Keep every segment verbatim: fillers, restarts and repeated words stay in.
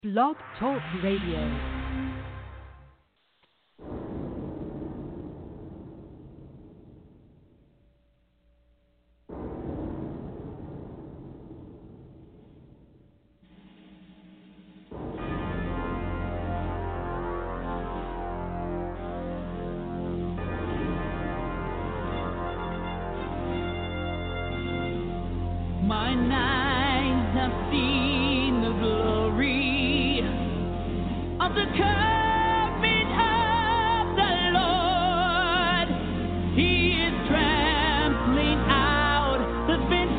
Blog Talk Radio. My eyes have seen the glory of the coming of the Lord. He is trampling out the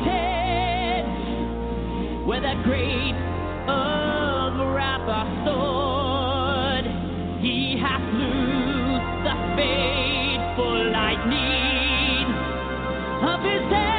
vintage where that great of wrath are stored. He hath loosed the fateful lightning of his head.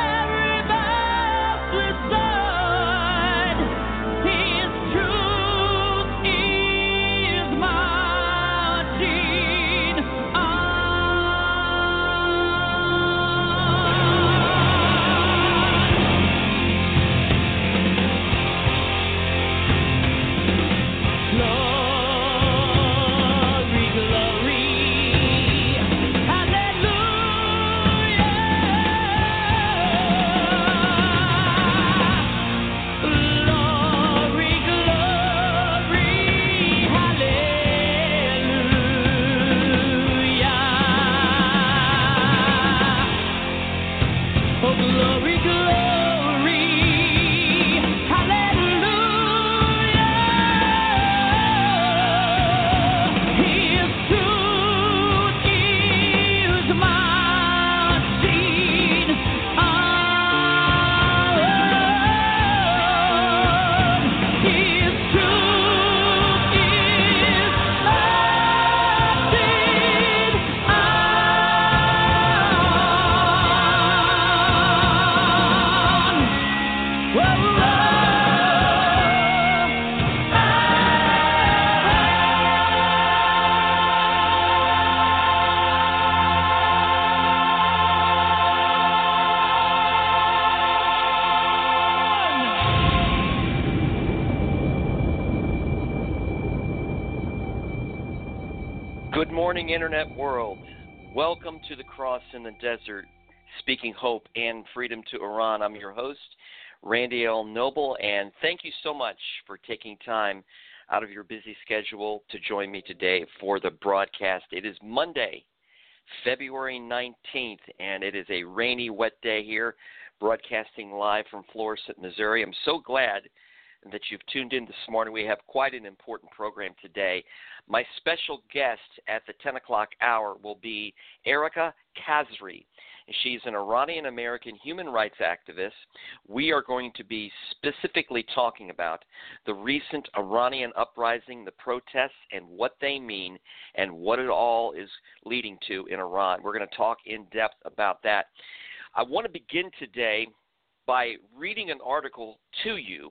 Good morning, Internet world. Welcome to the Cross in the Desert, speaking hope and freedom to Iran. I'm your host, Randy L. Noble, and thank you so much for taking time out of your busy schedule to join me today for the broadcast. It is Monday, February nineteenth, and it is a rainy, wet day here, broadcasting live from Florissant, Missouri. I'm so glad that you've tuned in this morning. We have quite an important program today. My special guest at the ten o'clock hour will be Erica Khazri. She's an Iranian-American human rights activist. We are going to be specifically talking about the recent Iranian uprising, the protests, and what they mean, and what it all is leading to in Iran. We're going to talk in depth about that. I want to begin today by reading an article to you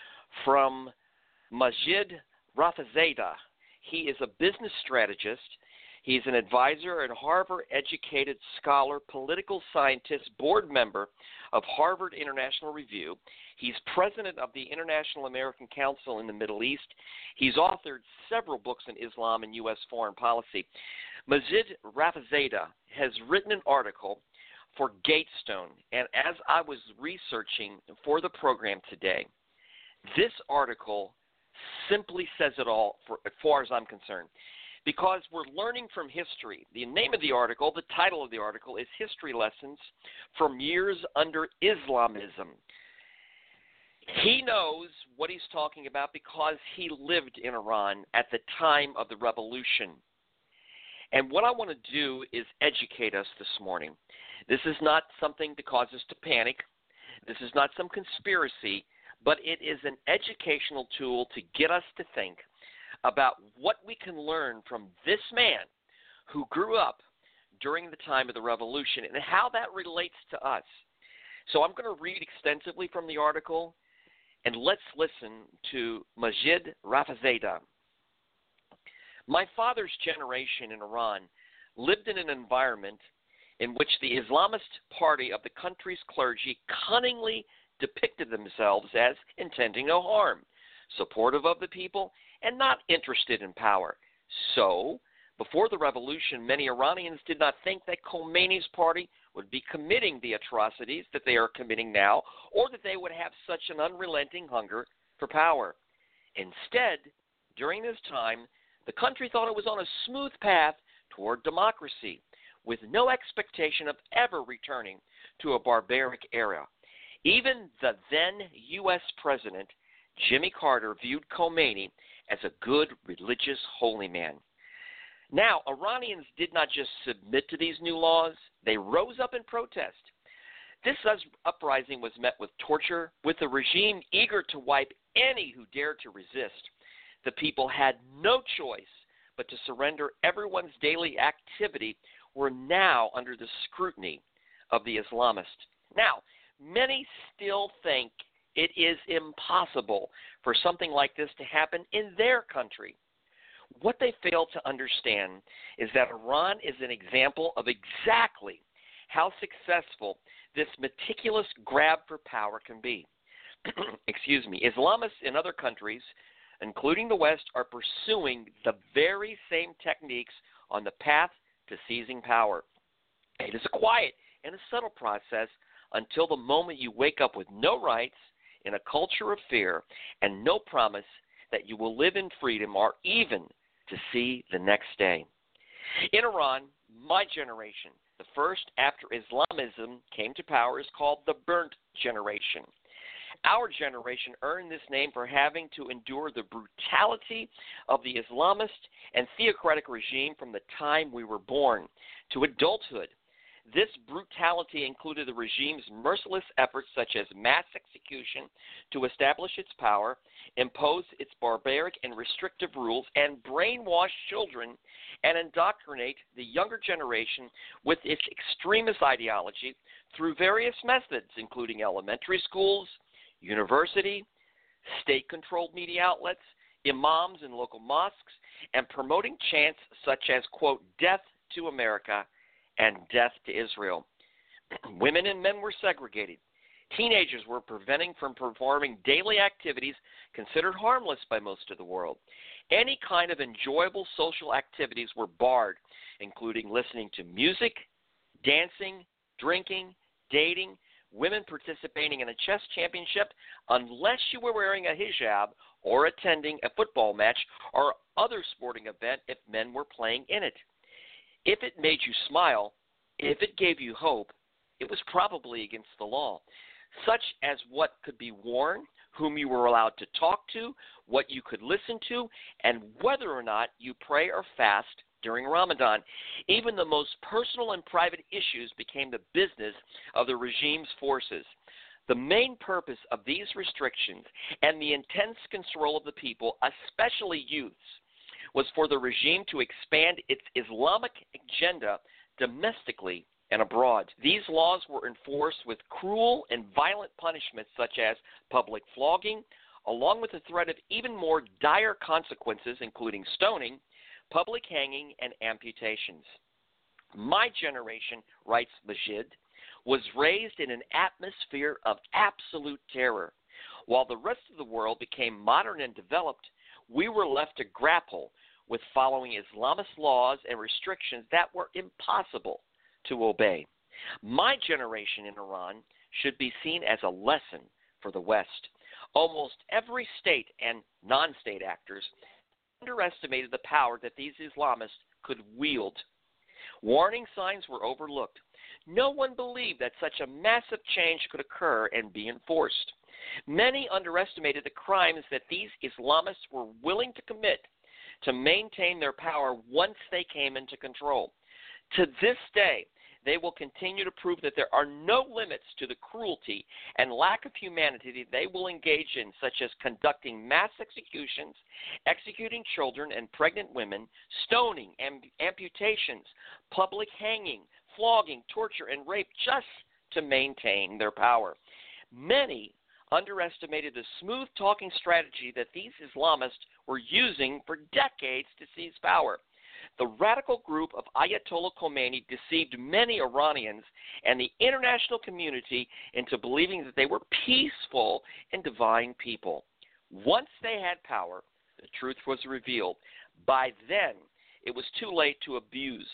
from Majid Rafizadeh. He is a business strategist. He's an advisor and Harvard-educated scholar, political scientist, board member of Harvard International Review. He's president of the International American Council in the Middle East. He's authored several books in Islam and U S foreign policy. Majid Rafizadeh has written an article for Gatestone, and as I was researching for the program today, this article simply says it all for, as far as I'm concerned, because we're learning from history. The name of the article, the title of the article, is History Lessons from Years Under Islamism. He knows what he's talking about because he lived in Iran at the time of the revolution. And what I want to do is educate us this morning. This is not something to cause us to panic. This is not some conspiracy. But it is an educational tool to get us to think about what we can learn from this man who grew up during the time of the revolution and how that relates to us. So I'm going to read extensively from the article, and let's listen to Majid Rafizadeh. My father's generation in Iran lived in an environment in which the Islamist party of the country's clergy cunningly depicted themselves as intending no harm, supportive of the people, and not interested in power. So, before the revolution, many Iranians did not think that Khomeini's party would be committing the atrocities that they are committing now, or that they would have such an unrelenting hunger for power. Instead, during this time, the country thought it was on a smooth path toward democracy, with no expectation of ever returning to a barbaric era. Even the then U S President, Jimmy Carter, viewed Khomeini as a good religious holy man. Now, Iranians did not just submit to these new laws, they rose up in protest. This uprising was met with torture, with the regime eager to wipe any who dared to resist. The people had no choice but to surrender. Everyone's daily activity were now under the scrutiny of the Islamists. Now, many still think it is impossible for something like this to happen in their country. What they fail to understand is that Iran is an example of exactly how successful this meticulous grab for power can be. Excuse me. Islamists in other countries, including the West, are pursuing the very same techniques on the path to seizing power. It is a quiet and a subtle process until the moment you wake up with no rights, in a culture of fear, and no promise that you will live in freedom or even to see the next day. In Iran, my generation, the first after Islamism came to power, is called the Burnt Generation. Our generation earned this name for having to endure the brutality of the Islamist and theocratic regime from the time we were born to adulthood. This brutality included the regime's merciless efforts such as mass execution to establish its power, impose its barbaric and restrictive rules, and brainwash children and indoctrinate the younger generation with its extremist ideology through various methods, including elementary schools, university, state-controlled media outlets, imams in local mosques, and promoting chants such as, quote, death to America and death to Israel. Women and men were segregated. Teenagers were prevented from performing daily activities considered harmless by most of the world. Any kind of enjoyable social activities were barred, including listening to music, dancing, drinking, dating, women participating in a chess championship, unless you were wearing a hijab or attending a football match or other sporting event if men were playing in it. If it made you smile, if it gave you hope, it was probably against the law, such as what could be worn, whom you were allowed to talk to, what you could listen to, and whether or not you pray or fast during Ramadan. Even the most personal and private issues became the business of the regime's forces. The main purpose of these restrictions and the intense control of the people, especially youths, was for the regime to expand its Islamic agenda domestically and abroad. These laws were enforced with cruel and violent punishments such as public flogging, along with the threat of even more dire consequences, including stoning, public hanging, and amputations. My generation, writes Majid, was raised in an atmosphere of absolute terror. While the rest of the world became modern and developed, we were left to grapple with following Islamist laws and restrictions that were impossible to obey. My generation in Iran should be seen as a lesson for the West. Almost every state and non-state actors underestimated the power that these Islamists could wield. Warning signs were overlooked. No one believed that such a massive change could occur and be enforced. Many underestimated the crimes that these Islamists were willing to commit to maintain their power once they came into control. To this day, they will continue to prove that there are no limits to the cruelty and lack of humanity they will engage in, such as conducting mass executions, executing children and pregnant women, stoning, amb- amputations, public hanging, flogging, torture, and rape just to maintain their power. Many underestimated the smooth-talking strategy that these Islamists were using for decades to seize power. The radical group of Ayatollah Khomeini deceived many Iranians and the international community into believing that they were peaceful and divine people. Once they had power, the truth was revealed. By then, it was too late to abuse.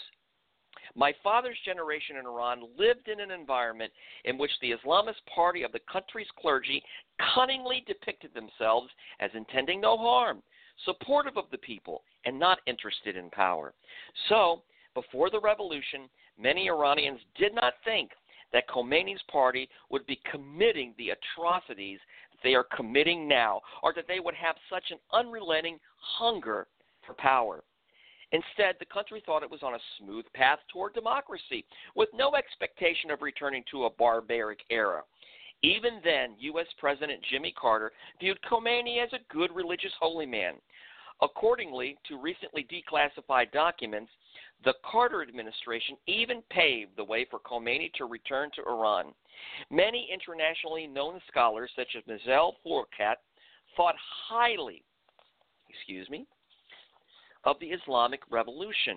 My father's generation in Iran lived in an environment in which the Islamist party of the country's clergy cunningly depicted themselves as intending no harm, supportive of the people, and not interested in power. So, before the revolution, many Iranians did not think that Khomeini's party would be committing the atrocities they are committing now, or that they would have such an unrelenting hunger for power. Instead, the country thought it was on a smooth path toward democracy, with no expectation of returning to a barbaric era. Even then, U S President Jimmy Carter viewed Khomeini as a good religious holy man. Accordingly to recently declassified documents, the Carter administration even paved the way for Khomeini to return to Iran. Many internationally known scholars, such as Mizel Fourkat, thought highly, excuse me, of the Islamic Revolution.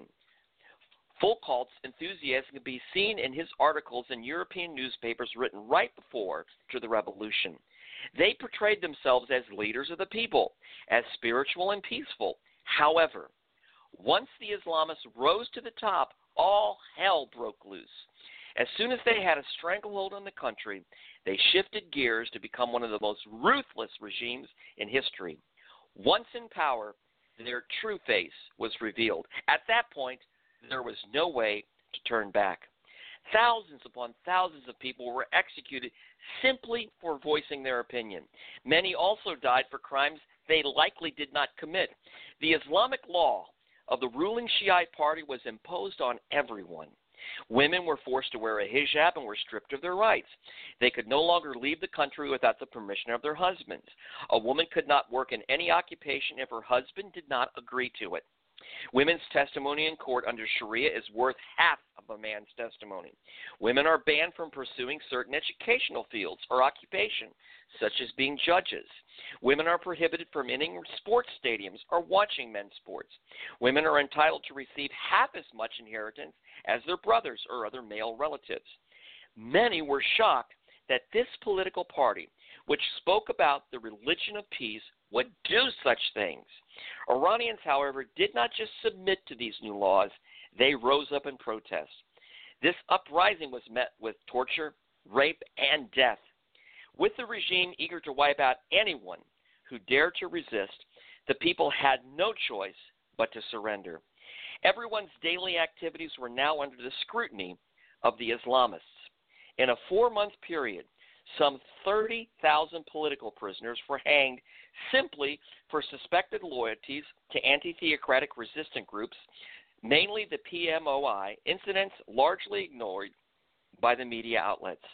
Foucault's enthusiasm can be seen in his articles in European newspapers written right before to the revolution. They portrayed themselves as leaders of the people, as spiritual and peaceful. However, once the Islamists rose to the top, all hell broke loose. As soon as they had a stranglehold on the country, they shifted gears to become one of the most ruthless regimes in history. Once in power, their true face was revealed. At that point, there was no way to turn back. Thousands upon thousands of people were executed simply for voicing their opinion. Many also died for crimes they likely did not commit. The Islamic law of the ruling Shiite party was imposed on everyone. Women were forced to wear a hijab and were stripped of their rights. They could no longer leave the country without the permission of their husbands. A woman could not work in any occupation if her husband did not agree to it. Women's testimony in court under Sharia is worth half of a man's testimony. Women are banned from pursuing certain educational fields or occupation, such as being judges. Women are prohibited from entering sports stadiums or watching men's sports. Women are entitled to receive half as much inheritance as their brothers or other male relatives. Many were shocked that this political party, which spoke about the religion of peace, would do such things. Iranians, however, did not just submit to these new laws, they rose up in protest. This uprising was met with torture, rape, and death. With the regime eager to wipe out anyone who dared to resist, the people had no choice but to surrender. Everyone's daily activities were now under the scrutiny of the Islamists. In a four-month period, some thirty thousand political prisoners were hanged simply for suspected loyalties to anti-theocratic resistant groups, mainly the P M O I, incidents largely ignored by the media outlets.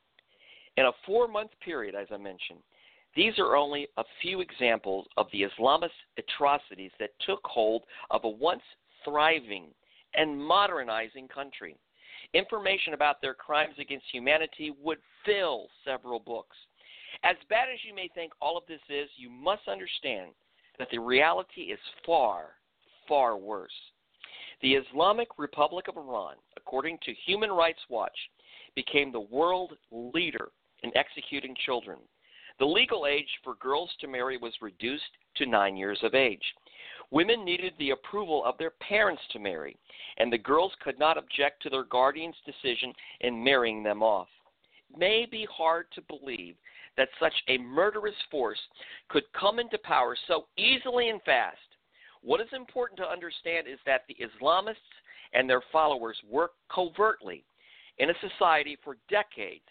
In a four-month period, as I mentioned, these are only a few examples of the Islamist atrocities that took hold of a once thriving and modernizing country. Information about their crimes against humanity would fill several books. As bad as you may think all of this is, you must understand that the reality is far, far worse. The Islamic Republic of Iran, according to Human Rights Watch, became the world leader in executing children. The legal age for girls to marry was reduced to nine years of age. Women needed the approval of their parents to marry, and the girls could not object to their guardian's decision in marrying them off. It may be hard to believe that such a murderous force could come into power so easily and fast. What is important to understand is that the Islamists and their followers worked covertly in a society for decades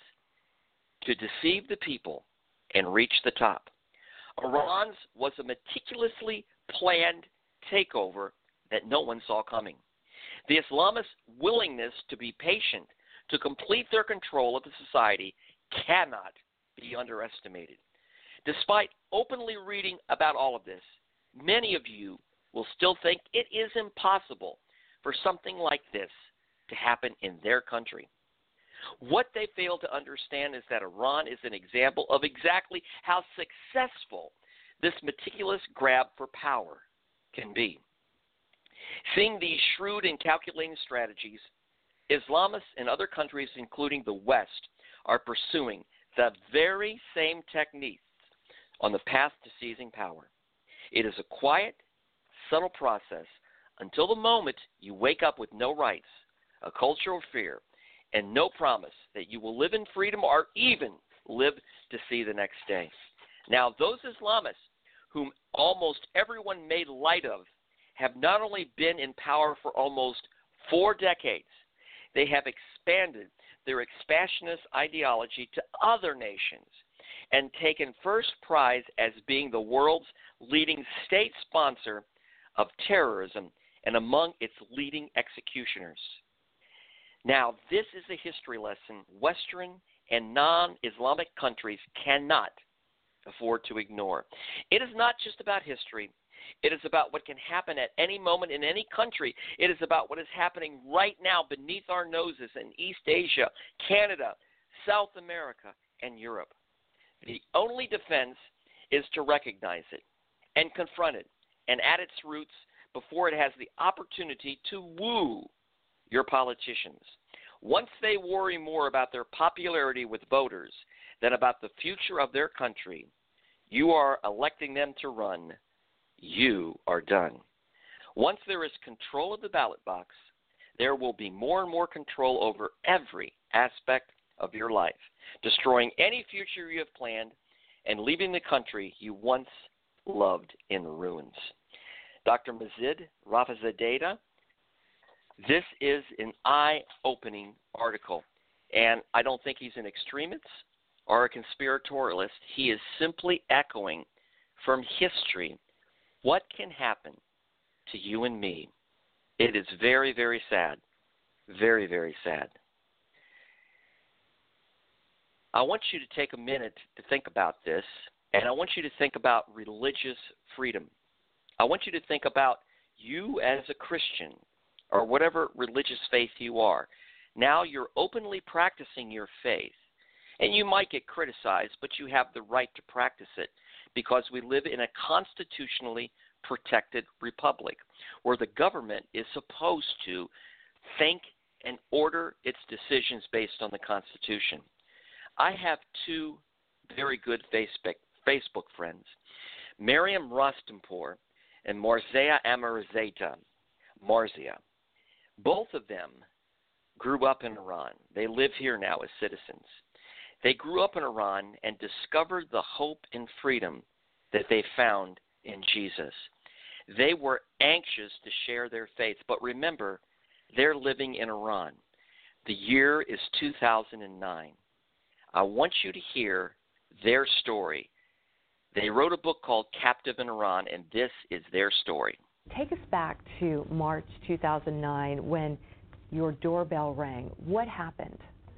to deceive the people and reach the top. Iran's was a meticulously planned takeover that no one saw coming. The Islamists' willingness to be patient to complete their control of the society cannot be underestimated. Despite openly reading about all of this, many of you will still think it is impossible for something like this to happen in their country. What they fail to understand is that Iran is an example of exactly how successful this meticulous grab for power can be. Seeing these shrewd and calculating strategies, Islamists in other countries, including the West, are pursuing the very same techniques on the path to seizing power. It is a quiet, subtle process until the moment you wake up with no rights, a culture of fear, and no promise that you will live in freedom or even live to see the next day. Now, those Islamists whom almost everyone made light of have not only been in power for almost four decades, they have expanded their expansionist ideology to other nations and taken first prize as being the world's leading state sponsor of terrorism and among its leading executioners. Now, this is a history lesson Western and non-Islamic countries cannot afford to ignore. It is not just about history. It is about what can happen at any moment in any country. It is about what is happening right now beneath our noses in East Asia, Canada, South America, and Europe. The only defense is to recognize it and confront it and at its roots before it has the opportunity to woo your politicians. Once they worry more about their popularity with voters than about the future of their country, you are electing them to run. You are done. Once there is control of the ballot box, there will be more and more control over every aspect of your life, destroying any future you have planned and leaving the country you once loved in ruins. Doctor Maajid Rafsanjani, this is an eye-opening article, and I don't think he's an extremist or a conspiratorialist. He is simply echoing from history what can happen to you and me. It is very, very sad. Very, very sad. I want you to take a minute to think about this, and I want you to think about religious freedom. I want you to think about you as a Christian or whatever religious faith you are. Now you're openly practicing your faith, and you might get criticized, but you have the right to practice it because we live in a constitutionally protected republic where the government is supposed to think and order its decisions based on the Constitution. I have two very good Facebook, Facebook friends, Miriam Rostampour and Marzia Amirzadeh, Marzia. Both of them grew up in Iran. They live here now as citizens. They grew up in Iran and discovered the hope and freedom that they found in Jesus. They were anxious to share their faith, but remember, they're living in Iran. The year is two thousand nine. I want you to hear their story. They wrote a book called Captive in Iran, and this is their story. Take us back to March two thousand nine when your doorbell rang. What happened?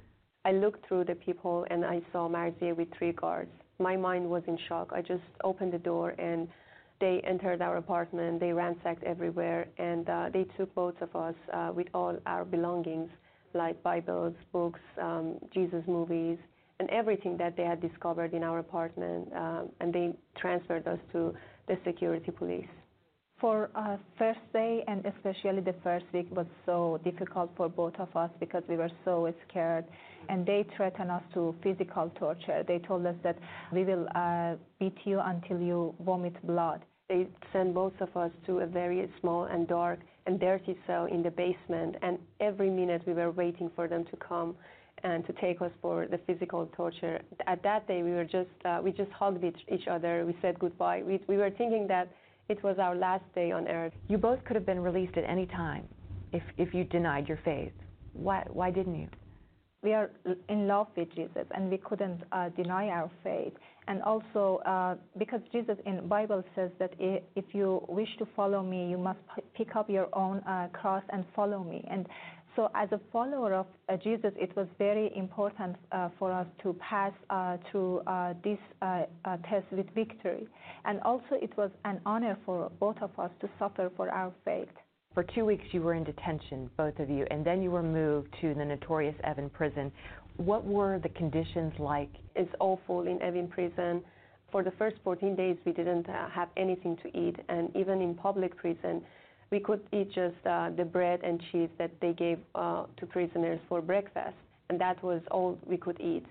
I looked through the people and I saw Marzia with three guards. My mind was in shock. I just opened the door and they entered our apartment. They ransacked everywhere and uh, they took both of us uh, with all our belongings like Bibles, books, um, Jesus movies, and everything that they had discovered in our apartment, um, and they transferred us to the security police. For uh, first day and especially the first week was so difficult for both of us because we were so scared, and they threatened us to physical torture. They told us that we will uh, beat you until you vomit blood. They sent both of us to a very small and dark and dirty cell in the basement, and every minute we were waiting for them to come and to take us for the physical torture. At that day, we were just uh, we just hugged each, each other. We said goodbye. We we were thinking that it was our last day on earth. You both could have been released at any time if if you denied your faith. Why why didn't you? We are in love with Jesus, and we couldn't uh, deny our faith. And also, uh, because Jesus in Bible says that if you wish to follow me, you must p- pick up your own uh, cross and follow me. And so as a follower of uh, Jesus, it was very important uh, for us to pass uh, through uh, this uh, uh, test with victory. And also it was an honor for both of us to suffer for our faith. For two weeks you were in detention, both of you, and then you were moved to the notorious Evin prison. What were the conditions like? It's awful in Evin prison. For the first fourteen days we didn't uh, have anything to eat, and even in public prison we could eat just uh, the bread and cheese that they gave uh, to prisoners for breakfast, and that was all we could eat.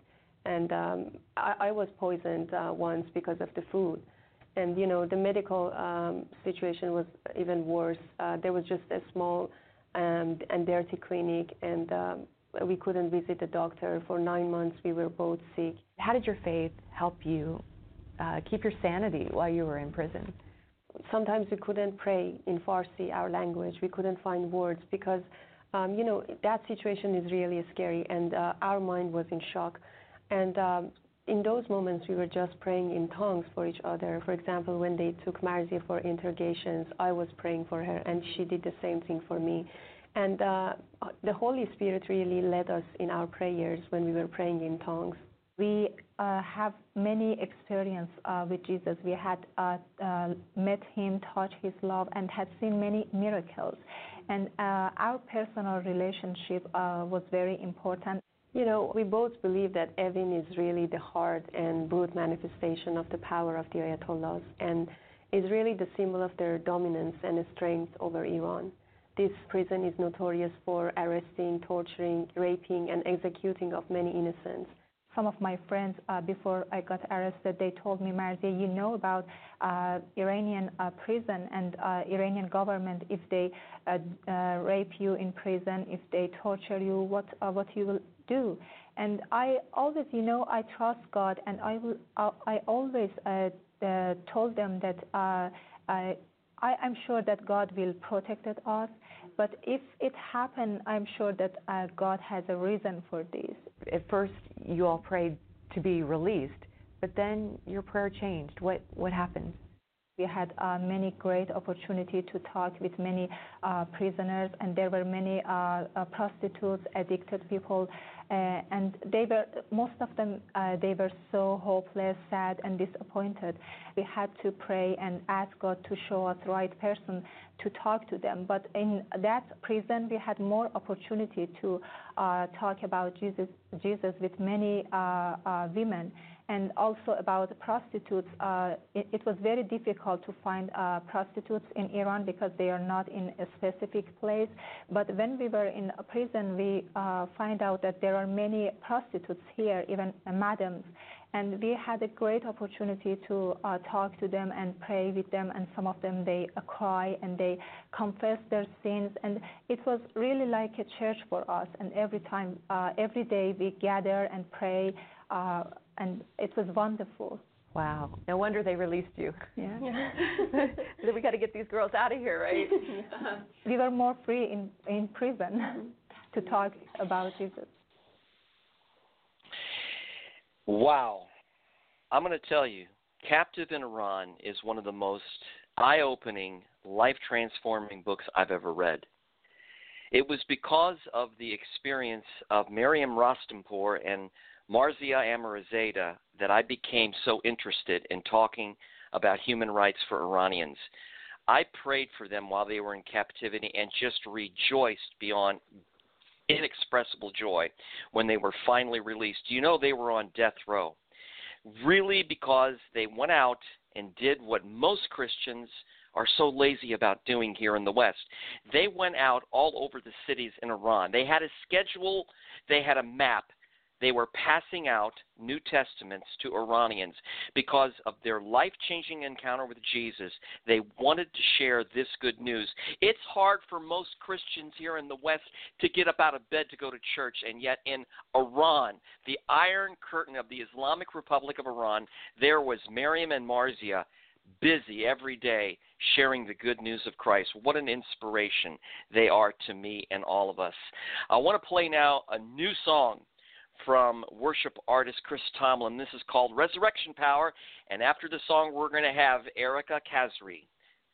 And um, I, I was poisoned uh, once because of the food. And, you know, the medical um, situation was even worse. Uh, there was just a small um, and dirty clinic, and um, we couldn't visit the doctor. For nine months, we were both sick. How did your faith help you uh, keep your sanity while you were in prison? Sometimes we couldn't pray in Farsi, our language. We couldn't find words because, um, you know, that situation is really scary, and uh, our mind was in shock. And um, in those moments, we were just praying in tongues for each other. For example, when they took Marzia for interrogations, I was praying for her, and she did the same thing for me. And uh, the Holy Spirit really led us in our prayers when we were praying in tongues. We uh, have many experience uh, with Jesus. We had uh, uh, met him, touched his love, and had seen many miracles. And uh, our personal relationship uh, was very important. You know, we both believe that Evin is really the hard and brute manifestation of the power of the Ayatollahs, and is really the symbol of their dominance and strength over Iran. This prison is notorious for arresting, torturing, raping, and executing of many innocents. Some of my friends, uh, before I got arrested, they told me, Marzia, you know about uh, Iranian uh, prison and uh, Iranian government. If they uh, uh, rape you in prison, if they torture you, what uh, what you will do? And I always, you know, I trust God, and I will. Uh, I always uh, uh, told them that uh, I, I, I'm sure that God will protect us. But if it happened, I'm sure that uh, God has a reason for this. At first, you all prayed to be released, but then your prayer changed. What what happened? We had uh, many great opportunity to talk with many uh, prisoners, and there were many uh, uh, prostitutes, addicted people, uh, and they were, most of them, uh, they were so hopeless, sad, and disappointed. We had to pray and ask God to show us the right person to talk to them. But in that prison, we had more opportunity to uh, talk about Jesus, Jesus with many uh, uh, women. And also about prostitutes, uh, it, it was very difficult to find uh, prostitutes in Iran because they are not in a specific place. But when we were in a prison, we uh, find out that there are many prostitutes here, even uh, madams. And we had a great opportunity to uh, talk to them and pray with them. And some of them, they uh, cry and they confess their sins. And it was really like a church for us. And every time, uh, every day we gather and pray. Uh, and it was wonderful. Wow. No wonder they released you. Yeah. We got to get these girls out of here, right? Uh-huh. We were more free in, in prison to talk about Jesus. Wow. I'm going to tell you, Captive in Iran is one of the most eye-opening, life-transforming books I've ever read. It was because of the experience of Maryam Rostampour and Marzia Amirzadeh that I became so interested in talking about human rights for Iranians. I prayed for them while they were in captivity and just rejoiced beyond inexpressible joy when they were finally released. You know, they were on death row, really, because they went out and did what most Christians are so lazy about doing here in the West. They went out all over the cities in Iran. They had a schedule. They had a map. They were passing out New Testaments to Iranians because of their life-changing encounter with Jesus. They wanted to share this good news. It's hard for most Christians here in the West to get up out of bed to go to church, and yet in Iran, the Iron Curtain of the Islamic Republic of Iran, there was Maryam and Marzia busy every day sharing the good news of Christ. What an inspiration they are to me and all of us. I want to play now a new song from worship artist Chris Tomlin. This is called Resurrection Power, and after the song, we're going to have Erica Kazri.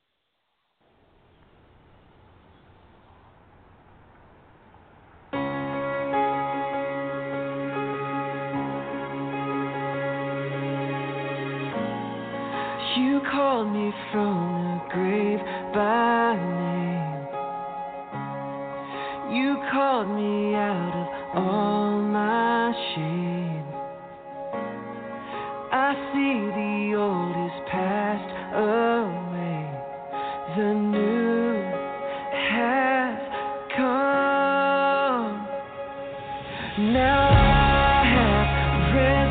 You called me from the grave by name. You called me out of all my shame. I see the old is passed away, the new has come. Now I have read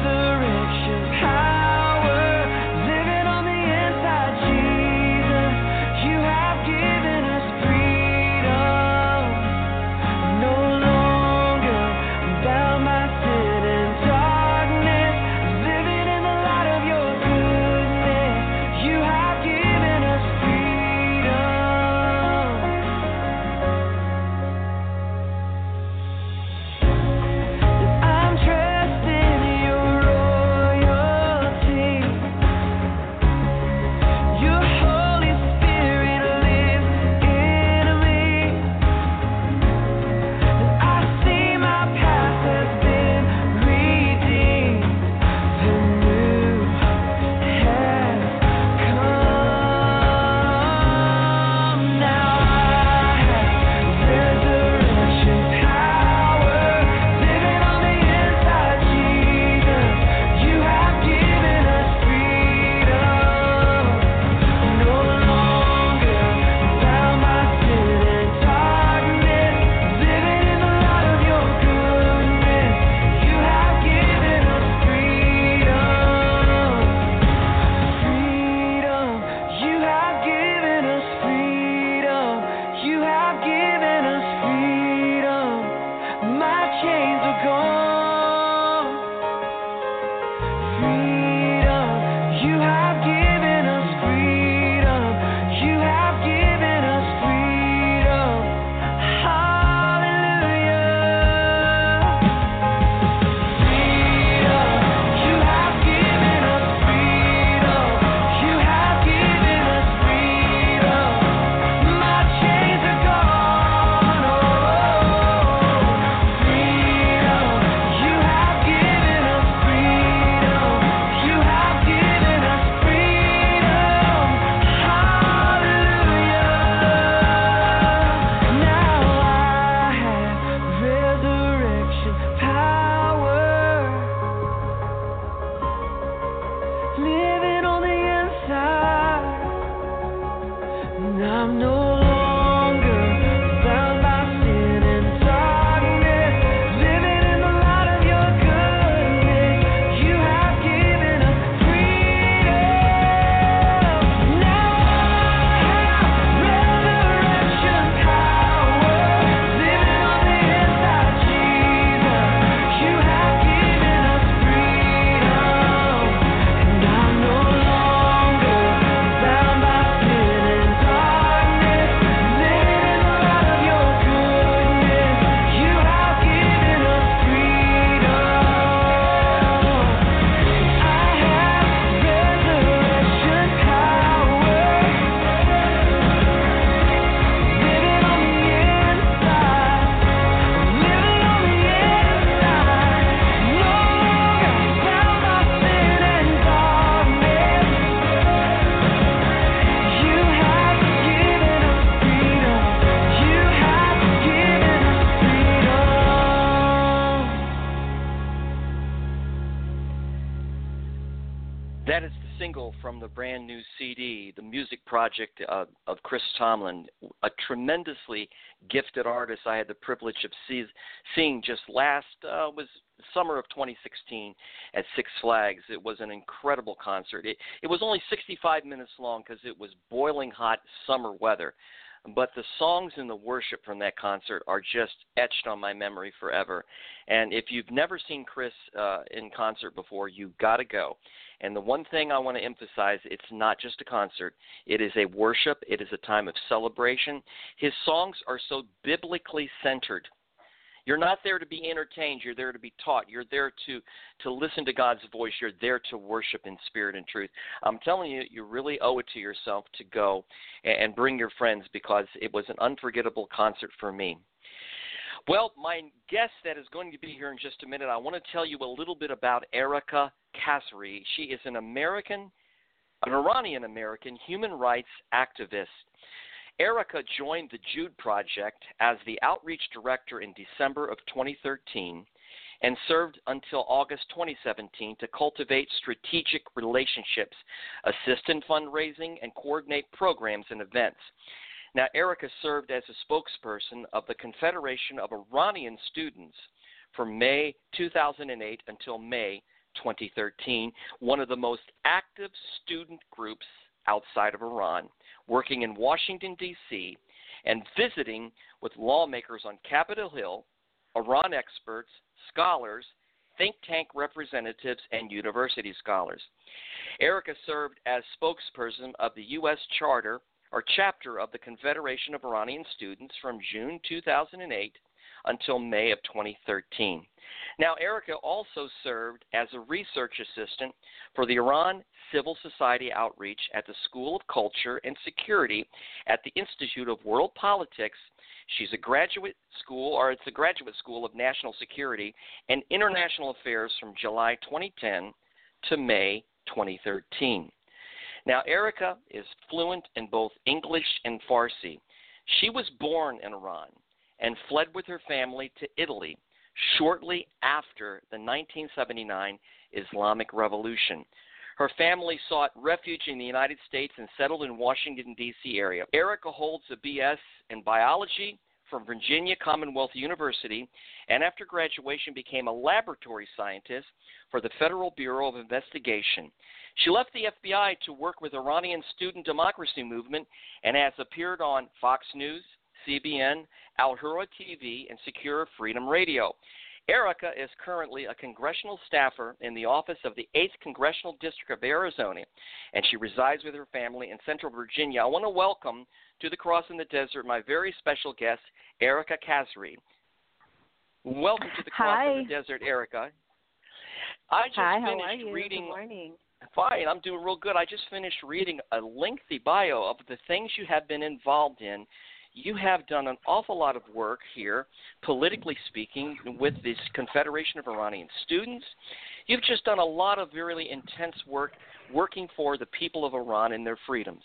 I'm no longer bound by sin and darkness, living in the light of your goodness. You have given us freedom. Now I have resurrection power, living on the inside of Jesus. You have given us freedom, and I'm no longer bound by sin and darkness, living in the light of your goodness. You have given us freedom. I have resurrection power, living on the inside, living on the inside. No longer bound by sin and darkness. You have given us freedom. You have given us freedom. That is the single from the brand new C D, The Music Project uh, of Chris Tomlin, a tremendously gifted artist I had the privilege of see, seeing just last, uh, was summer of twenty sixteen at Six Flags. It was an incredible concert. It, it was only sixty-five minutes long because it was boiling hot summer weather. But the songs and the worship from that concert are just etched on my memory forever. And if you've never seen Chris uh, in concert before, you've got to go. And the one thing I want to emphasize, it's not just a concert. It is a worship. It is a time of celebration. His songs are so biblically centered. You're not there to be entertained. You're there to be taught. You're there to, to listen to God's voice. You're there to worship in spirit and truth. I'm telling you, you really owe it to yourself to go and, and bring your friends, because it was an unforgettable concert for me. Well, my guest that is going to be here in just a minute, I want to tell you a little bit about Erica Kasri. She is an American, an Iranian-American human rights activist. Erica joined the Jude Project as the outreach director in December of twenty thirteen and served until August twenty seventeen to cultivate strategic relationships, assist in fundraising, and coordinate programs and events. Now, Erica served as a spokesperson of the Confederation of Iranian Students from May two thousand eight until May twenty thirteen, one of the most active student groups outside of Iran, working in Washington, D C, and visiting with lawmakers on Capitol Hill, Iran experts, scholars, think tank representatives, and university scholars. Erica served as spokesperson of the U S Charter, or chapter of the Confederation of Iranian Students from June two thousand eight until May of twenty thirteen. Now, Erica also served as a research assistant for the Iran Civil Society Outreach at the School of Culture and Security at the Institute of World Politics. She's a graduate school, or it's a graduate school of National Security and International Affairs from July twenty ten to May twenty thirteen. Now, Erica is fluent in both English and Farsi. She was born in Iran and fled with her family to Italy shortly after the nineteen seventy-nine Islamic Revolution. Her family sought refuge in the United States and settled in Washington, D C area. Erica holds a B S in biology from Virginia Commonwealth University, and after graduation became a laboratory scientist for the Federal Bureau of Investigation. She left the F B I to work with Iranian student democracy movement and has appeared on Fox News, C B N, Al Hurra T V, and Secure Freedom Radio. Erica is currently a congressional staffer in the office of the eighth Congressional District of Arizona, and she resides with her family in Central Virginia. I want to welcome to the Cross in the Desert my very special guest, Erica Kasri. Welcome to the Cross Hi. in the Desert, Erica. I just Hi, finished how are you? reading. Good morning. Fine, I'm doing real good. I just finished reading a lengthy bio of the things you have been involved in. You have done an awful lot of work here, politically speaking, with this Confederation of Iranian Students. You've just done a lot of really intense work working for the people of Iran and their freedoms.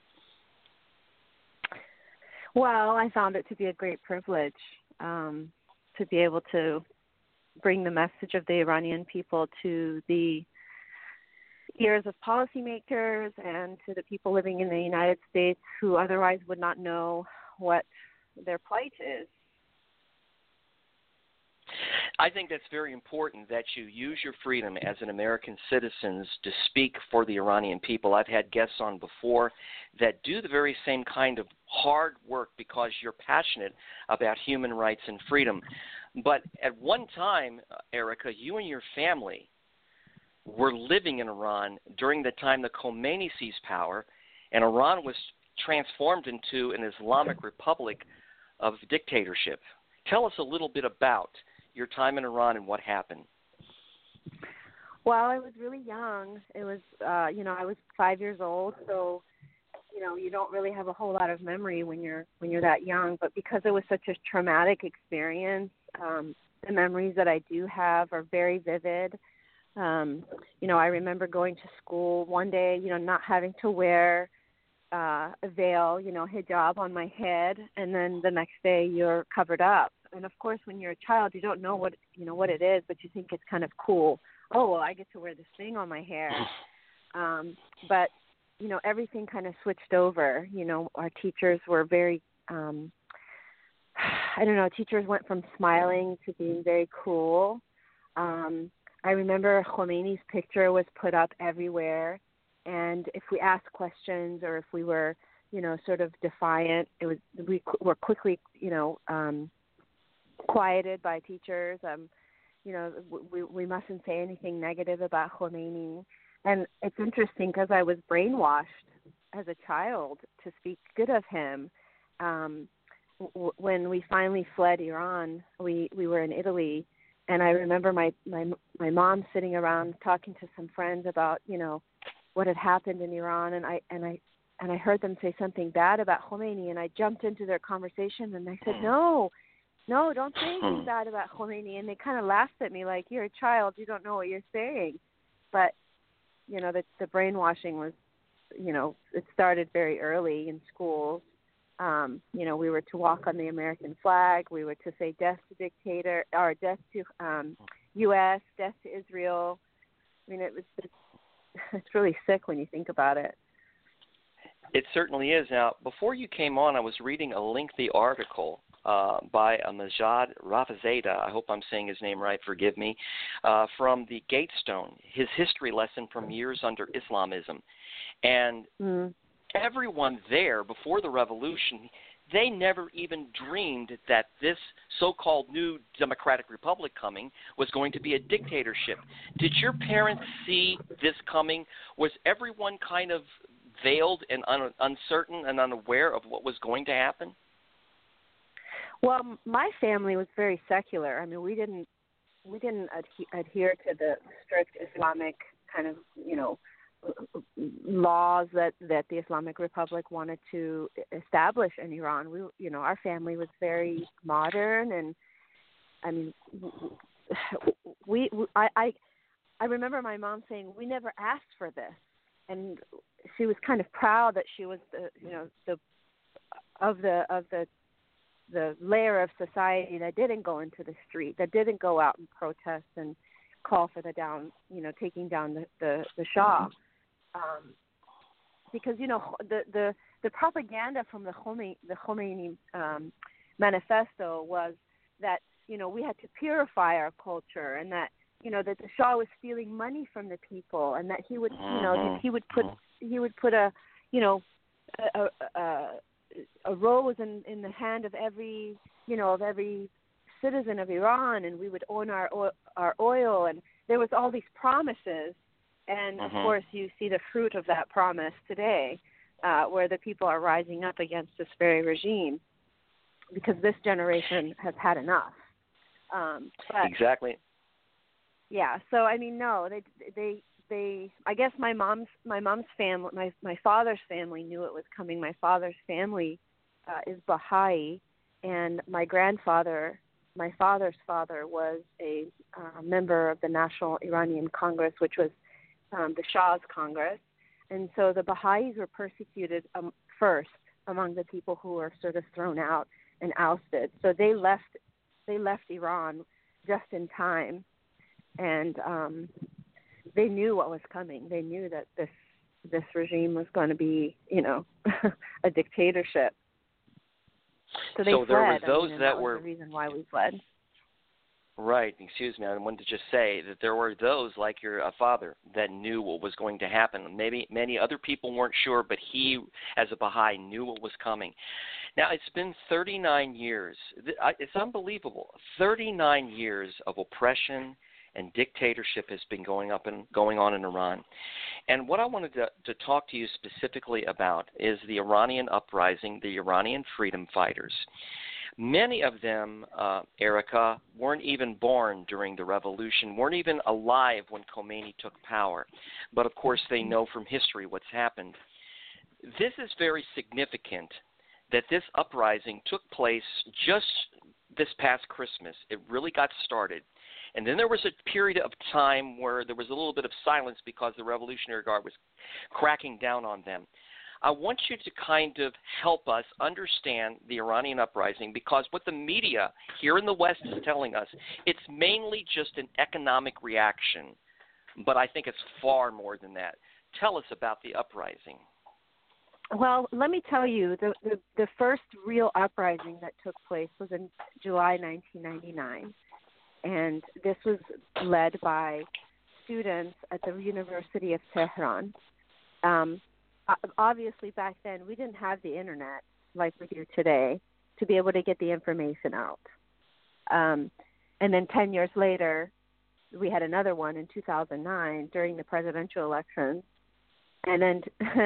Well, I found it to be a great privilege um, to be able to bring the message of the Iranian people to the ears of policymakers and to the people living in the United States who otherwise would not know what their plight is. I think that's very important that you use your freedom as an American citizen to speak for the Iranian people. I've had guests on before that do the very same kind of hard work because you're passionate about human rights and freedom. But at one time, Erica, you and your family were living in Iran during the time the Khomeini seized power, and Iran was transformed into an Islamic republic of dictatorship. Tell us a little bit about your time in Iran and what happened. Well, I was really young. It was, uh, you know, I was five years old, so, you know, you don't really have a whole lot of memory when you're when you're that young. But because it was such a traumatic experience, um, the memories that I do have are very vivid. Um, you know, I remember going to school one day, you know, not having to wear uh, a veil, you know, hijab on my head, and then the next day you're covered up. And of course, when you're a child, you don't know what you know what it is, but you think it's kind of cool. Oh, well, I get to wear this thing on my hair. Um, but you know, everything kind of switched over. You know, our teachers were very, um, I don't know, teachers went from smiling to being very cruel. Um, I remember Khomeini's picture was put up everywhere, and if we asked questions or if we were, you know, sort of defiant, it was we were quickly, you know. Um, quieted by teachers. Um, you know, we we mustn't say anything negative about Khomeini. And it's interesting because I was brainwashed as a child to speak good of him. Um, w- when we finally fled Iran, we, we were in Italy, and I remember my, my my mom sitting around talking to some friends about, you know, what had happened in Iran, and I and I and I heard them say something bad about Khomeini, and I jumped into their conversation and I said, no. No, don't say anything bad about Khomeini. And they kind of laughed at me like, you're a child, you don't know what you're saying. But, you know, the, the brainwashing was, you know, it started very early in schools. Um, you know, we were to walk on the American flag. We were to say death to dictator, or death to um, U S, death to Israel. I mean, it was it's, it's really sick when you think about it. It certainly is. Now, before you came on, I was reading a lengthy article Uh, by Amjad Rafizadeh, I hope I'm saying his name right, forgive me, uh, from the Gatestone, his history lesson from years under Islamism. And mm. everyone there before the revolution, they never even dreamed that this so-called new democratic republic coming was going to be a dictatorship. Did your parents see this coming? Was everyone kind of veiled and un- uncertain and unaware of what was going to happen? Well, my family was very secular. I mean, we didn't we didn't adhe- adhere to the strict Islamic kind of, you know, laws that, that the Islamic Republic wanted to establish in Iran. We, you know, our family was very modern, and I mean, we, we I, I I remember my mom saying we never asked for this, and she was kind of proud that she was the, you know, the of the of the the layer of society that didn't go into the street, that didn't go out and protest and call for the down, you know, taking down the, the, the Shah. Um, because, you know, the, the, the propaganda from the Khomeini, the Khomeini um, manifesto was that, you know, we had to purify our culture, and that, you know, that the Shah was stealing money from the people, and that he would, you know, that he would put, he would put a, you know, a, a, a a rose in, in the hand of every, you know, of every citizen of Iran, and we would own our oil, our oil, and there was all these promises, and mm-hmm. of course you see the fruit of that promise today, uh, where the people are rising up against this very regime, because this generation has had enough. Um, but, exactly. Yeah. So I mean, no, they they. They, I guess my mom's my mom's family, my my father's family knew it was coming. My father's family uh, is Baha'i, and my grandfather, my father's father, was a uh, member of the National Iranian Congress, which was um, the Shah's Congress, and so the Baha'is were persecuted um, first among the people who were sort of thrown out and ousted. So they left they left Iran just in time, and um, they knew what was coming. They knew that this this regime was going to be, you know, a dictatorship. So they so fled. there was those I mean, and that that were was the reason why we fled. Right. Excuse me. I wanted to just say that there were those like your uh, father that knew what was going to happen. Maybe many other people weren't sure, but he, as a Baha'i, knew what was coming. Now, it's been thirty-nine years. It's unbelievable. thirty-nine years of oppression and dictatorship has been going up and going on in Iran. And what I wanted to, to talk to you specifically about is the Iranian uprising, the Iranian freedom fighters. Many of them, uh, Erica, weren't even born during the revolution, weren't even alive when Khomeini took power. But, of course, they know from history what's happened. This is very significant that this uprising took place just this past Christmas. It really got started. And then there was a period of time where there was a little bit of silence because the Revolutionary Guard was cracking down on them. I want you to kind of help us understand the Iranian uprising, because what the media here in the West is telling us, it's mainly just an economic reaction, but I think it's far more than that. Tell us about the uprising. Well, let me tell you, the, the, the first real uprising that took place was in July nineteen ninety-nine, and this was led by students at the University of Tehran. Um, Obviously, back then, we didn't have the internet like we do today to be able to get the information out. Um, and then ten years later, we had another one in two thousand nine during the presidential election. And then,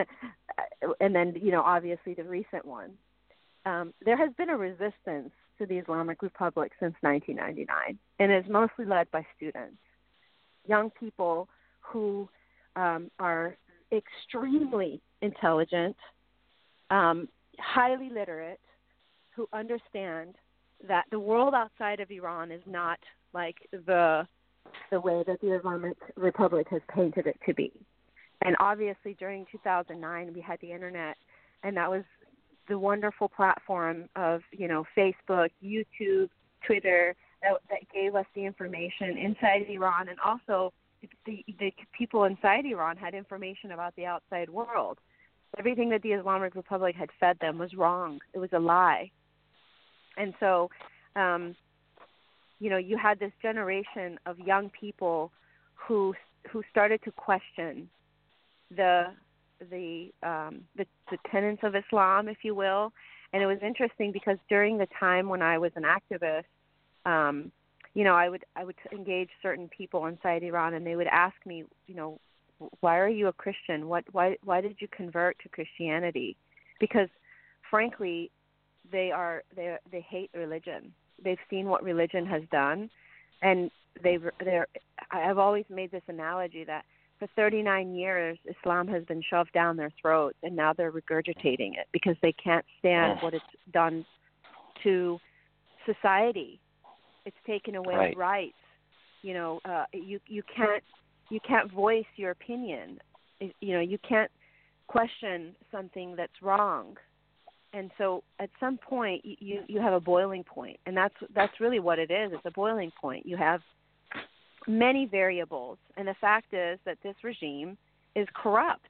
and then, you know, obviously the recent one. Um, there has been a resistance to the Islamic Republic since nineteen ninety-nine, and it's mostly led by students, young people who um, are extremely intelligent, um, highly literate, who understand that the world outside of Iran is not like the the way that the Islamic Republic has painted it to be. And obviously during two thousand nine we had the internet, and that was the wonderful platform of, you know, Facebook, YouTube, Twitter, that, that gave us the information inside Iran, and also The, the people inside Iran had information about the outside world. Everything that the Islamic Republic had fed them was wrong. It was a lie. And so, um, you know, you had this generation of young people who who started to question the the um, the, the tenets of Islam, if you will. And it was interesting because during the time when I was an activist, um, you know, I would I would engage certain people inside Iran, and they would ask me, you know, why are you a Christian? What why why did you convert to Christianity? Because, frankly, they are they they hate religion. They've seen what religion has done, and they've they're. I've always made this analogy that for thirty-nine years, Islam has been shoved down their throats, and now they're regurgitating it because they can't stand what it's done to society. It's taken away right. rights. You know, uh, you you can't you can't voice your opinion. You know, you can't question something that's wrong. And so, at some point, you you have a boiling point, and that's that's really what it is. It's a boiling point. You have many variables, and the fact is that this regime is corrupt.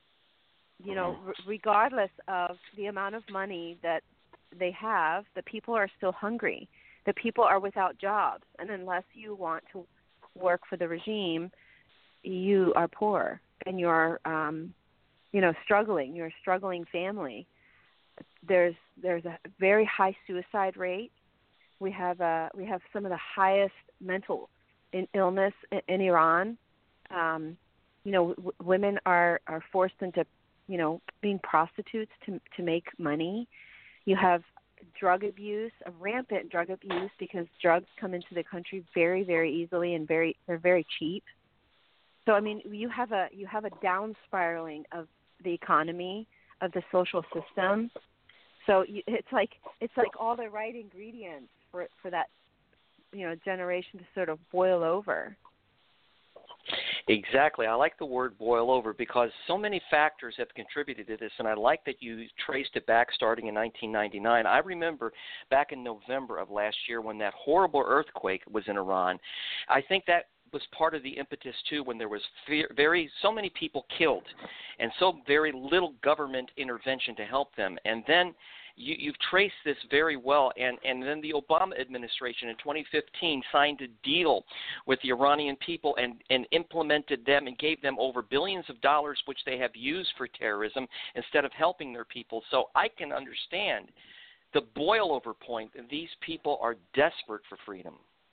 You know, r- regardless of the amount of money that they have, the people are still hungry. The people are without jobs, and unless you want to work for the regime, you are poor, and you're, um, you know, struggling. You're a struggling family. There's there's a very high suicide rate. We have uh, we have some of the highest mental in illness in, in Iran. Um, you know, w- women are, are forced into, you know, being prostitutes to to make money. You have drug abuse, a rampant drug abuse, because drugs come into the country very, very easily and very they're very cheap. So I mean, you have a you have a down spiraling of the economy, of the social system. So you, it's like it's like all the right ingredients for for that, you know, generation to sort of boil over. Exactly. I like the word boil over because so many factors have contributed to this, and I like that you traced it back starting in nineteen ninety-nine. I remember back in November of last year when that horrible earthquake was in Iran. I think that was part of the impetus too, when there was fe- very so many people killed, and so very little government intervention to help them. And then you, you've traced this very well. And, and then the Obama administration in twenty fifteen signed a deal with the Iranian people and, and implemented them and gave them over billions of dollars, which they have used for terrorism instead of helping their people. So I can understand the boil over point. These people are desperate for freedom.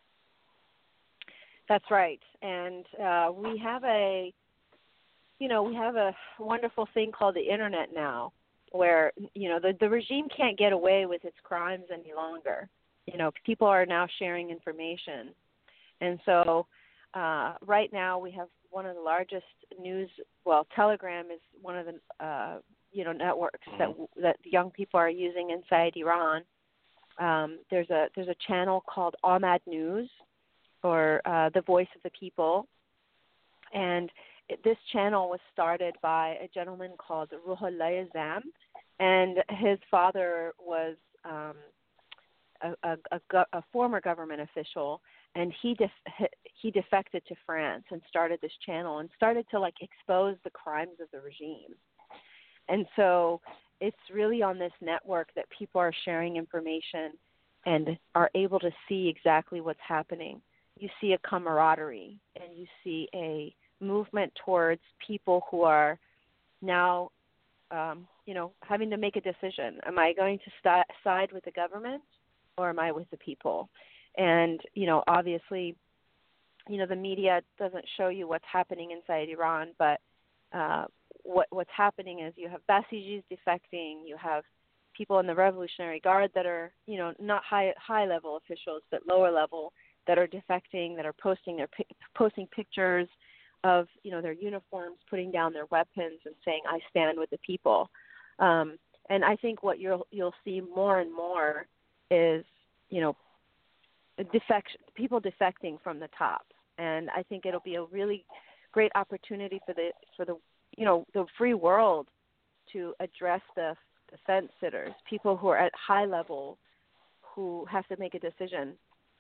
That's right. And uh, we have a, you know, we have a wonderful thing called the Internet now, where, you know, the, the regime can't get away with its crimes any longer. You know, people are now sharing information. And so uh, right now we have one of the largest news, well, Telegram is one of the, uh, you know, networks that that young people are using inside Iran. Um, there's a there's a channel called Ahmad News, or uh, The Voice of the People. And it, this channel was started by a gentleman called Ruhollah Azam, and his father was um, a, a, a, a former government official, and he def- he defected to France and started this channel and started to like expose the crimes of the regime. And so it's really on this network that people are sharing information and are able to see exactly what's happening. You see a camaraderie, and you see a movement towards people who are now, um, you know, having to make a decision. Am I going to st- side with the government, or am I with the people? And, you know, obviously, you know, the media doesn't show you what's happening inside Iran, but uh, what what's happening is you have Basijis defecting, you have people in the Revolutionary Guard that are, you know, not high high level officials, but lower level, that are defecting, that are posting their posting pictures of, you know, their uniforms, putting down their weapons, and saying, "I stand with the people." Um, and I think what you'll you'll see more and more is, you know, defection, people defecting from the top. And I think it'll be a really great opportunity for the for the you know the free world to address the, the fence sitters, people who are at high level, who have to make a decision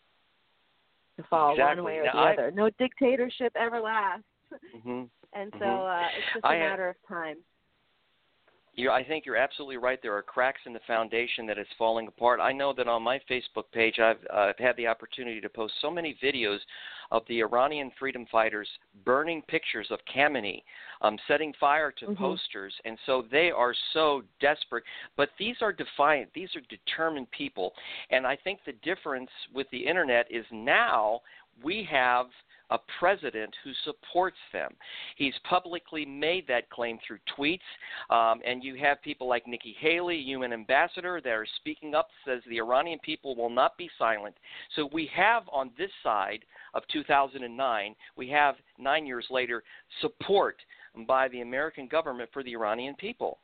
to fall Exactly. one way or now, the I, other. No dictatorship ever lasts. mm-hmm, And so mm-hmm. uh, it's just a I, matter of time. You, I think you're absolutely right. There are cracks in the foundation that is falling apart. I know that on my Facebook page, I've, uh, I've had the opportunity to post so many videos of the Iranian freedom fighters burning pictures of Khamenei, um, setting fire to Mm-hmm. posters. And so they are so desperate. But these are defiant. These are determined people. And I think the difference with the Internet is now we have a president who supports them. He's publicly made that claim through tweets, um, and you have people like Nikki Haley, U N ambassador, that are speaking up, says the Iranian people will not be silent. So we have on this side of two thousand nine, we have nine years later, support by the American government for the Iranian people.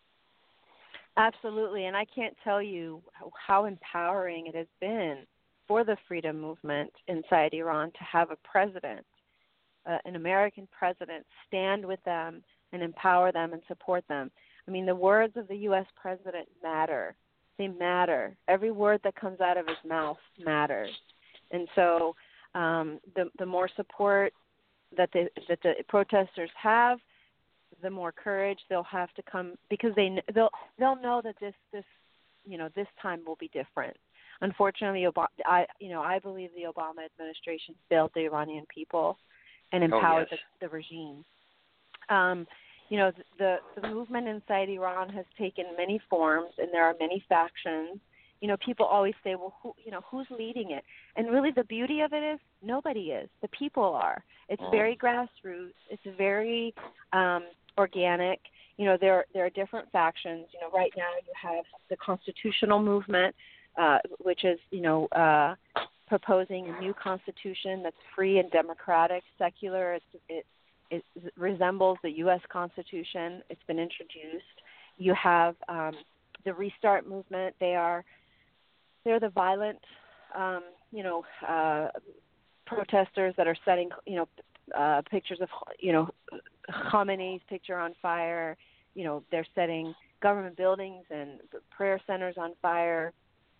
Absolutely, and I can't tell you how empowering it has been for the freedom movement inside Iran to have a president, uh, an American president, stand with them and empower them and support them. I mean, the words of the U S president matter. They matter. Every word that comes out of his mouth matters. And so um, the, the more support that the, that the protesters have, the more courage they'll have to come, because they they'll they'll know that this this you know this time will be different. Unfortunately, Obama, I, you know, I believe the Obama administration failed the Iranian people and empowered oh, yes. the, the regime. Um, you know, the, the movement inside Iran has taken many forms, and there are many factions. You know, people always say, well, who, you know, who's leading it? And really the beauty of it is nobody is. The people are. It's Oh. very grassroots. It's very um, organic. You know, there, there are different factions. You know, right now you have the constitutional movement, Uh, which is, you know, uh, proposing a new constitution that's free and democratic, secular. It's, it, it resembles the U S Constitution. It's been introduced. You have um, the Restart movement. They are they're the violent, um, you know, uh, protesters that are setting, you know, uh, pictures of, you know, Khamenei's picture on fire. You know, they're setting government buildings and prayer centers on fire.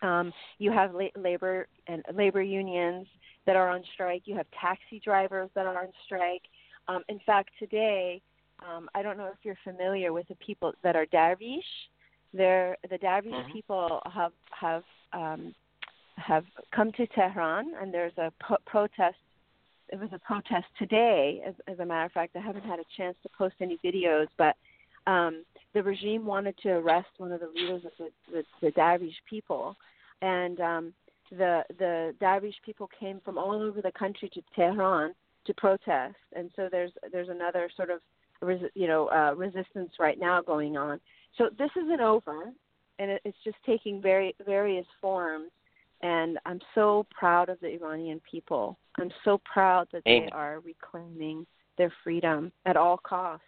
Um, you have la- labor and labor unions that are on strike. You have taxi drivers that are on strike. Um, in fact, today, um, I don't know if you're familiar with the people that are Darvish. They're, the Darvish Mm-hmm. people have have um, have come to Tehran, and there's a po- protest. It was a protest today, as, as a matter of fact. I haven't had a chance to post any videos, but um, the regime wanted to arrest one of the leaders of the, the, the Darvish people, and um, the the Darvish people came from all over the country to Tehran to protest, and so there's there's another sort of res, you know uh, resistance right now going on. So this isn't over, and it, it's just taking very various forms. And I'm so proud of the Iranian people. I'm so proud that Amen. they are reclaiming their freedom at all costs.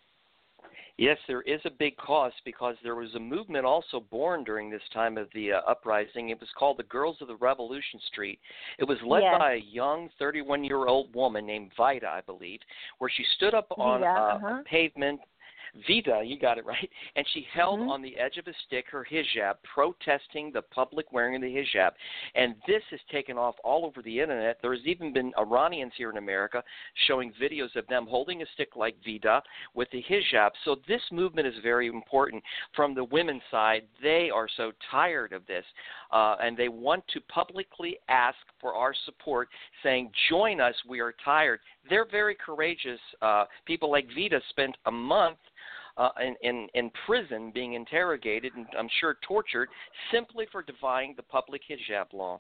Yes, there is a big cost because there was a movement also born during this time of the uh, uprising. It was called the Girls of the Revolution Street. It was led Yes. by a young thirty-one-year-old woman named Vida, I believe, where she stood up on Vida, uh, uh-huh. a pavement. Vida, you got it right. And she held Mhm. on the edge of a stick her hijab, protesting the public wearing the hijab. And this has taken off all over the Internet. There's even been Iranians here in America showing videos of them holding a stick like Vida with the hijab. So this movement is very important. From the women's side, they are so tired of this, uh, and they want to publicly ask for our support, saying, join us, we are tired. They're very courageous. Uh, people like Vida spent a month Uh, in, in, in prison being interrogated and I'm sure tortured simply for defying the public hijab law.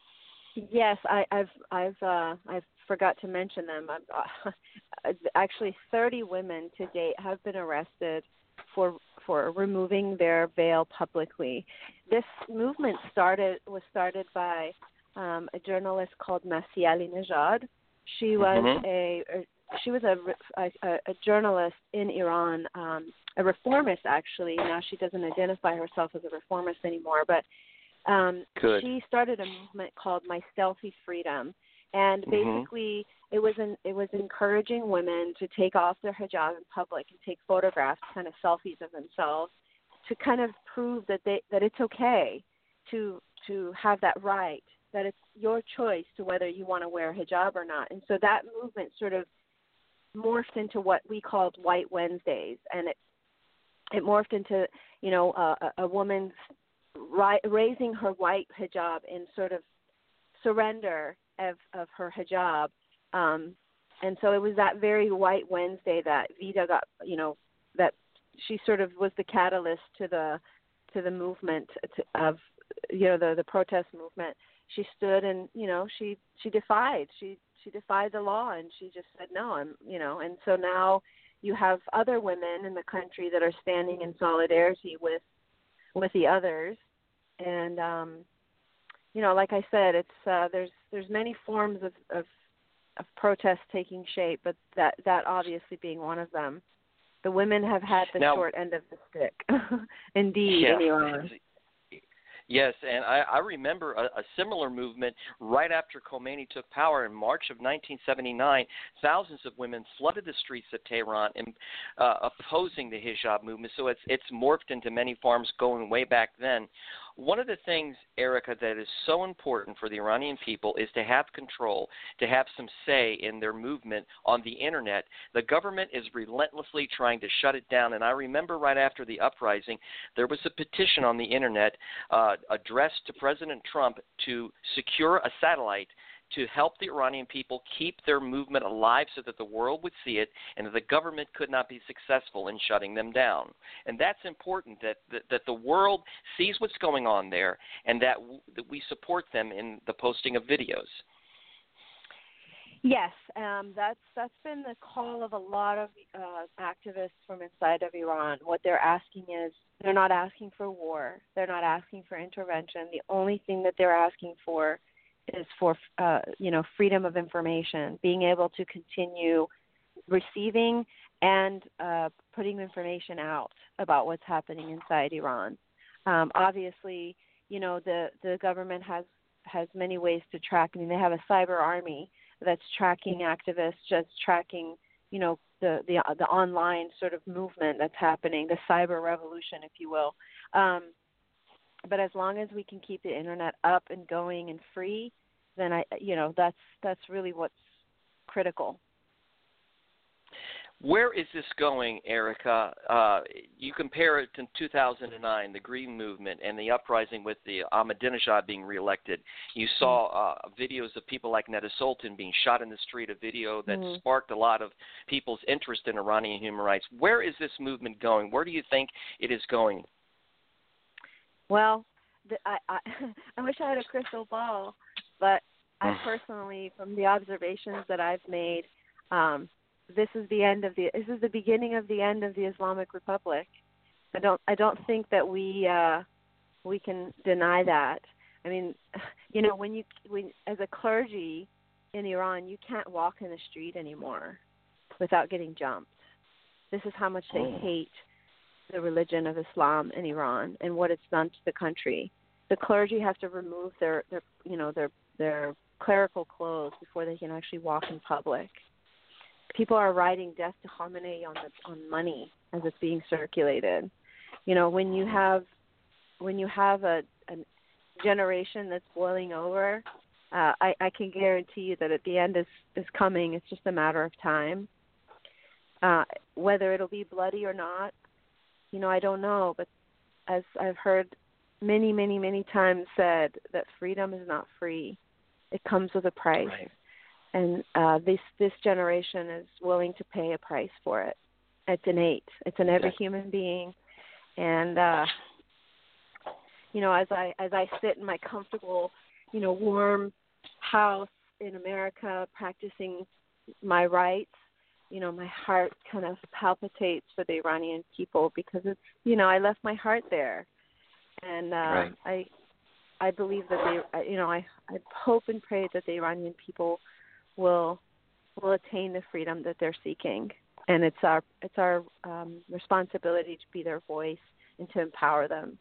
Yes, I, I've I've uh, I forgot to mention them. I've, uh, actually, thirty women to date have been arrested for for removing their veil publicly. This movement started was started by um, a journalist called Masih Alinejad. She was Mhm. a, a she was a, a, a journalist in Iran, um, a reformist actually. Now she doesn't identify herself as a reformist anymore, but um, Good. she started a movement called My Stealthy Freedom, and Mhm. basically it was an, it was encouraging women to take off their hijab in public and take photographs, kind of selfies of themselves, to kind of prove that they that it's okay to to have that right, that it's your choice to whether you want to wear a hijab or not. And so that movement sort of morphed into what we called White Wednesdays, and it it morphed into you know a, a woman ri- raising her white hijab in sort of surrender of of her hijab, um, and so it was that very White Wednesday that Vida got you know that she sort of was the catalyst to the to the movement to, of you know the the protest movement. She stood and you know she she defied she she defied the law, and she just said no. I'm you know and so now you have other women in the country that are standing in solidarity with with the others, and um, you know like I said, it's uh, there's there's many forms of, of of protest taking shape, but that that obviously being one of them. The women have had the Now, short end of the stick, indeed, yeah. in Iran. Yes, and I, I remember a, a similar movement right after Khomeini took power in March of nineteen seventy-nine. Thousands of women flooded the streets of Tehran and, uh, opposing the hijab movement. So it's it's morphed into many forms going way back then. One of the things, Erica, that is so important for the Iranian people is to have control, to have some say in their movement on the Internet. The government is relentlessly trying to shut it down, and I remember right after the uprising, there was a petition on the Internet uh, addressed to President Trump to secure a satellite to help the Iranian people keep their movement alive so that the world would see it and that the government could not be successful in shutting them down. And that's important, that, that, that the world sees what's going on there and that, w- that we support them in the posting of videos. Yes, um, that's that's been the call of a lot of uh, activists from inside of Iran. What they're asking is, they're not asking for war. They're not asking for intervention. The only thing that they're asking for is for, uh, you know, freedom of information, being able to continue receiving and uh, putting information out about what's happening inside Iran. Um, obviously, you know, the, the government has, has many ways to track. I mean, they have a cyber army that's tracking activists, just tracking, you know, the, the, the online sort of movement that's happening, the cyber revolution, if you will. Um, but as long as we can keep the internet up and going and free, then I, you know, that's that's really what's critical. Where is this going, Erica? Uh, you compare it to two thousand nine, the Green Movement, and the uprising with the Ahmadinejad being reelected. You saw uh, videos of people like Neda Sultan being shot in the street, a video that Mm-hmm. sparked a lot of people's interest in Iranian human rights. Where is this movement going? Where do you think it is going? Well, the, I, I I wish I had a crystal ball, but I personally, from the observations that I've made, um, this is the end of the this is the beginning of the end of the Islamic Republic. I don't I don't think that we uh, we can deny that. I mean, you know, when you when as a clergy in Iran, you can't walk in the street anymore without getting jumped. This is how much they hate the religion of Islam in Iran and what it's done to the country. The clergy have to remove their, their you know their their clerical clothes before they can actually walk in public. People are writing death to Khamenei on the, on money as it's being circulated. You know, when you have when you have a, a generation that's boiling over, uh, I, I can guarantee you that at the end is, is coming. It's just a matter of time. Uh, whether it'll be bloody or not, you know, I don't know. But as I've heard many, many, many times said, that freedom is not free. It comes with a price. Right. And uh, this this generation is willing to pay a price for it. It's innate. It's in every human being. And uh, you know, as I as I sit in my comfortable, you know, warm house in America, practicing my rights, you know, my heart kind of palpitates for the Iranian people because it's, you know, I left my heart there, and uh, Right. I I believe that they, you know, I I hope and pray that the Iranian people will will attain the freedom that they're seeking, and it's our it's our um, responsibility to be their voice and to empower them.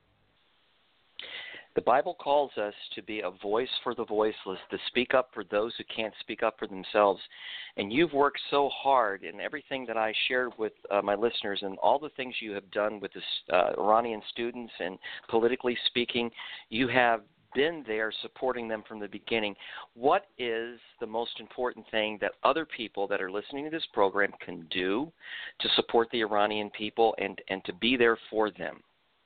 The Bible calls us to be a voice for the voiceless, to speak up for those who can't speak up for themselves. And you've worked so hard in everything that I shared with uh, my listeners and all the things you have done with the uh, Iranian students and politically speaking. You have been there supporting them from the beginning. What is the most important thing that other people that are listening to this program can do to support the Iranian people and, and to be there for them?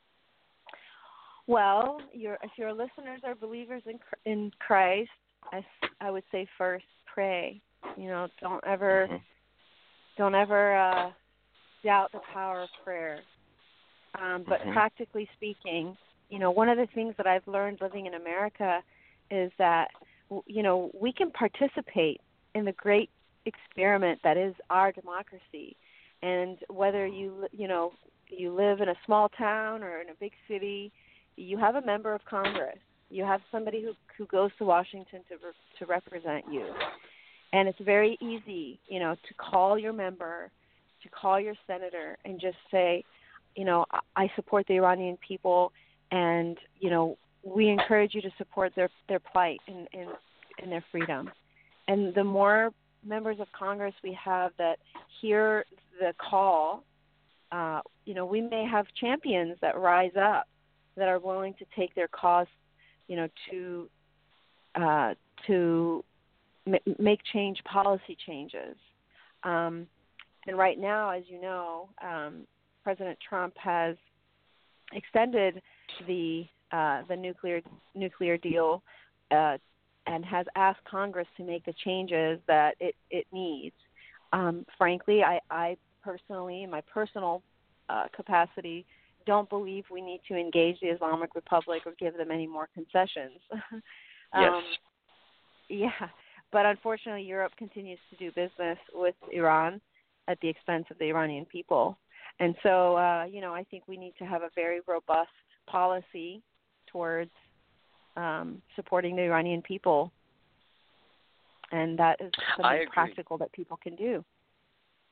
Well, your, if your listeners are believers in in Christ, I, I would say first pray. You know, don't ever mm-hmm. don't ever uh, doubt the power of prayer. Um, but mm-hmm. practically speaking, you know, one of the things that I've learned living in America is that, you know, we can participate in the great experiment that is our democracy. And whether you, you know, you live in a small town or in a big city, you have a member of Congress. You have somebody who, who goes to Washington to re, to represent you. And it's very easy, you know, to call your member, to call your senator and just say, you know, I, I support the Iranian people. And, you know, we encourage you to support their, their plight and, and, and their freedom. And the more members of Congress we have that hear the call, uh, you know, we may have champions that rise up that are willing to take their cause, you know, to uh, to m- make change, policy changes. Um, and right now, as you know, um, President Trump has extended the uh, the nuclear nuclear deal uh, and has asked Congress to make the changes that it, it needs. Um, frankly, I, I personally, in my personal uh, capacity, don't believe we need to engage the Islamic Republic or give them any more concessions. um, yes. Yeah, but unfortunately, Europe continues to do business with Iran at the expense of the Iranian people. And so, uh, you know, I think we need to have a very robust policy towards um, supporting the Iranian people. And that is something practical that people can do.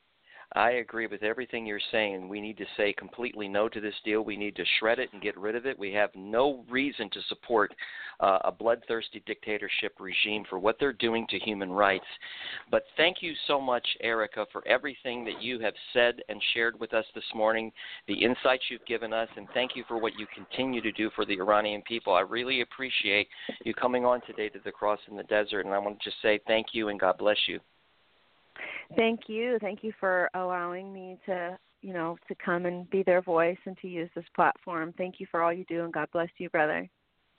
I agree with everything you're saying. We need to say completely no to this deal. We need to shred it and get rid of it. We have no reason to support uh, a bloodthirsty dictatorship regime for what they're doing to human rights. But thank you so much, Erica, for everything that you have said and shared with us this morning, the insights you've given us, and thank you for what you continue to do for the Iranian people. I really appreciate you coming on today to the Cross in the Desert, and I want to just say thank you and God bless you. Thank you. Thank you for allowing me to, you know, to come and be their voice and to use this platform. Thank you for all you do, and God bless you, brother.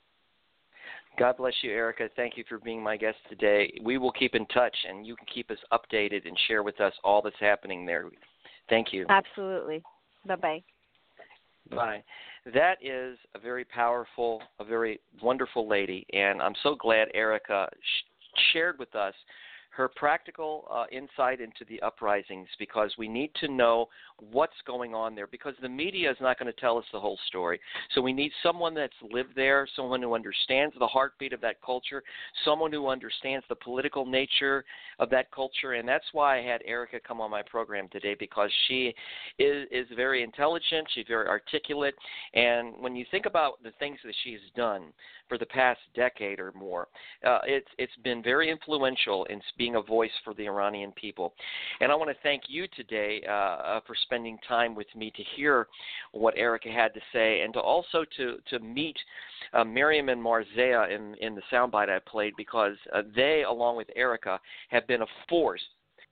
God bless you, Erica. Thank you for being my guest today. We will keep in touch, and you can keep us updated and share with us all that's happening there. Thank you. Absolutely. Bye-bye. Bye. That is a very powerful, a very wonderful lady, and I'm so glad Erica sh- shared with us her practical uh, insight into the uprisings, because we need to know what's going on there, because the media is not going to tell us the whole story. So we need someone that's lived there, someone who understands the heartbeat of that culture, someone who understands the political nature of that culture, and that's why I had Erica come on my program today, because she is, is very intelligent, she's very articulate, and when you think about the things that she's done for the past decade or more, uh, it's it's been very influential in being a voice for the Iranian people. And I want to thank you today uh, uh, for spending time with me to hear what Erica had to say, and to also to, to meet uh, Miriam and Marzea in, in the soundbite I played, because uh, they, along with Erica, have been a force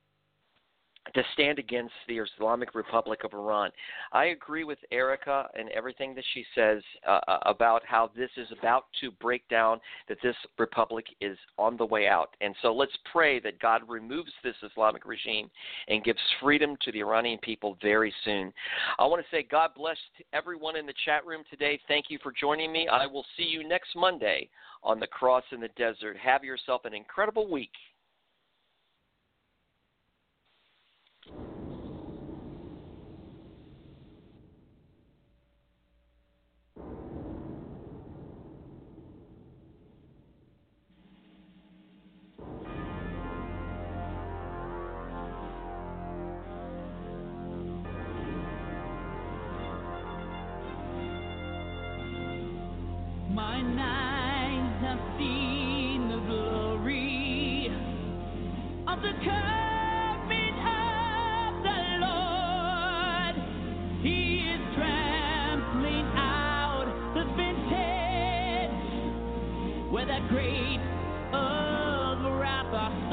to stand against the Islamic Republic of Iran. I agree with Erica and everything that she says uh, about how this is about to break down, that this republic is on the way out. And so let's pray that God removes this Islamic regime and gives freedom to the Iranian people very soon. I want to say God bless everyone in the chat room today. Thank you for joining me. I will see you next Monday on the Cross in the Desert. Have yourself an incredible week. My eyes have seen the glory of the coming of the Lord. He is trampling out the vintage where that great of wrath